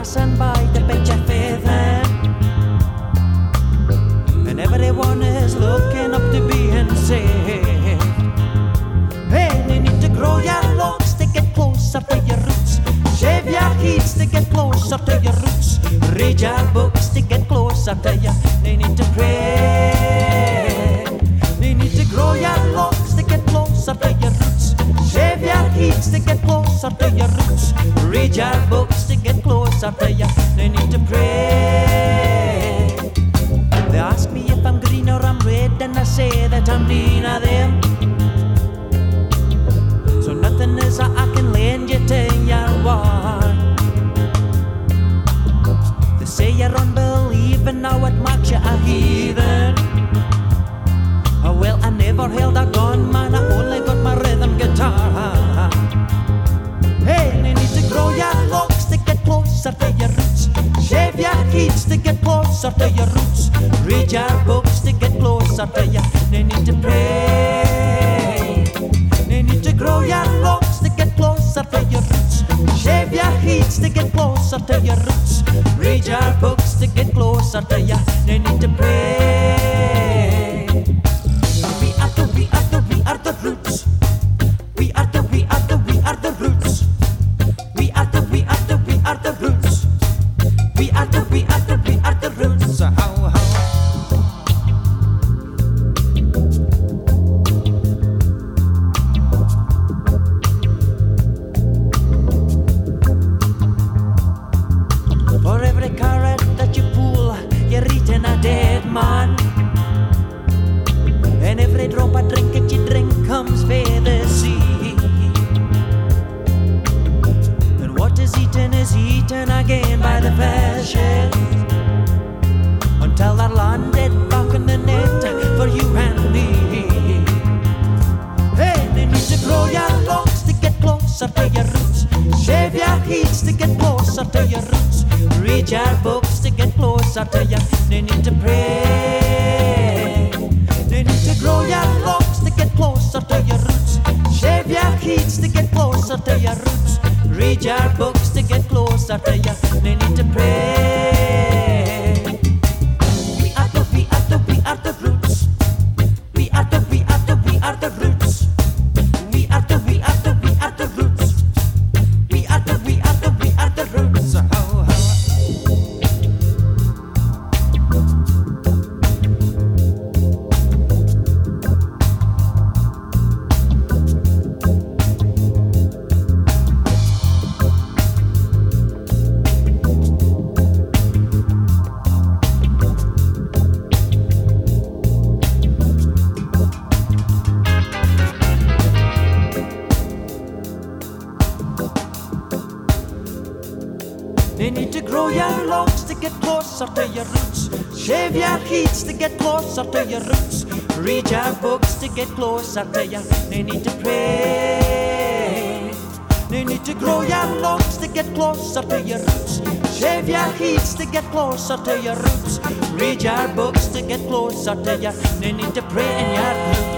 passing by to bet your faith in. And everyone is looking up to being saved. Hey, you need to grow your locks to get closer to your roots. Shave your heads to get closer to your roots. Read your books to get closer to you. They need to pray. They need to grow your locks to get closer to your roots. Shave your heads to get closer to your roots. Read your books to get closer to you. They need to pray. They ask me if I'm green or I'm red, and I say that I'm neither of them. So nothing is I can lend you to your war. They say you're unbelieving, now it marks you a heathen. Oh, well, I never held a gun, man, I only got my rhythm guitar. Hey, you need to grow your locks to get closer to your roots. Shave your heads to get closer to your roots. Read your books to get closer to you. They need to pray. They need to grow your locks to get closer to your roots. Shave your heads to get closer to your roots. Read your books to get closer to you. They need to pray. We are the roots. We are the roots. We are the roots. We are the roots. So how? For every carrot that you pull, you're eating a dead man. And every drop of drink that you drink comes for the sea. And what is eaten again by the fashion, until they're landed back in the net for you and me. Hey, they need to grow your locks to get closer to your roots. Shave your heads to get closer to your roots. Read your books to get closer to you. They need to pray. They need to grow your locks to get closer to your roots. Shave your heads to get closer to your roots. Read your books to get closer to you. They need to pray. We are the roots. We are the roots. We are the roots. We are the roots. They need to grow your locks to get closer to your roots. Shave your heads to get closer to your roots. Read your books to get closer to you. They need to pray. They need to grow your locks to get closer to your roots. Shave your heads to get closer to your roots. Read your books to get closer to you. They need to pray in your roots.